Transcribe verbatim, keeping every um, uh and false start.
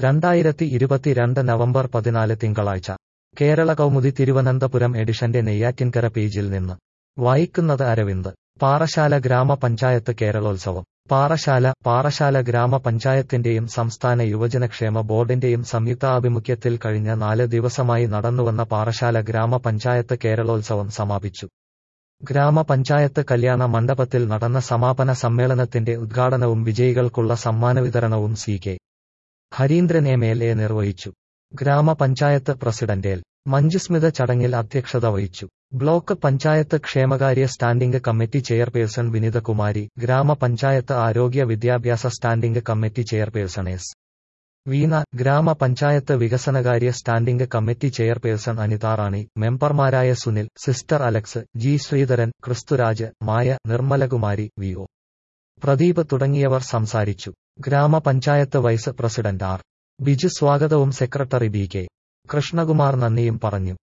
രണ്ടായിരത്തി ഇരുപത്തിരണ്ട് നവംബർ പതിനാല് തിങ്കളാഴ്ച കേരള കൗമുദി തിരുവനന്തപുരം എഡിഷന്റെ നെയ്യാറ്റിൻകര പേജിൽ നിന്ന് വായിക്കുന്നത് അരവിന്ദ്. പാറശാല ഗ്രാമപഞ്ചായത്ത് കേരളോത്സവം. പാറശാല പാറശാല ഗ്രാമപഞ്ചായത്തിന്റെയും സംസ്ഥാന യുവജനക്ഷേമ ബോർഡിന്റെയും സംയുക്താഭിമുഖ്യത്തിൽ കഴിഞ്ഞ നാല് ദിവസമായി നടന്നുവന്ന പാറശാല ഗ്രാമപഞ്ചായത്ത് കേരളോത്സവം സമാപിച്ചു. ഗ്രാമപഞ്ചായത്ത് കല്യാണ മണ്ഡപത്തിൽ നടന്ന സമാപന സമ്മേളനത്തിന്റെ ഉദ്ഘാടനവും വിജയികൾക്കുള്ള സമ്മാനവിതരണവും C K Harindran M L A നിർവഹിച്ചു. ഗ്രാമപഞ്ചായത്ത് പ്രസിഡന്റ് എൽ മഞ്ജുസ്മിത ചടങ്ങിൽ അധ്യക്ഷത വഹിച്ചു. ബ്ലോക്ക് പഞ്ചായത്ത് ക്ഷേമകാര്യ സ്റ്റാൻഡിംഗ് കമ്മിറ്റി ചെയർപേഴ്സൺ വിനിതകുമാരി, ഗ്രാമപഞ്ചായത്ത് ആരോഗ്യ വിദ്യാഭ്യാസ standing committee chairperson S Veena, ഗ്രാമപഞ്ചായത്ത് വികസനകാര്യ standing committee chairperson Anitha Rani, മെമ്പർമാരായ Sunil, sister Alex, G Sreedharan, Christuraj, Maya, Nirmalakumari, V O Pradeep തുടങ്ങിയവർ സംസാരിച്ചു. ഗ്രാമപഞ്ചായത്ത് വൈസ് പ്രസിഡന്റ് ആർ ബിജു സ്വാഗതവും സെക്രട്ടറി ബി കെ കൃഷ്ണകുമാർ നന്ദിയും പറഞ്ഞു.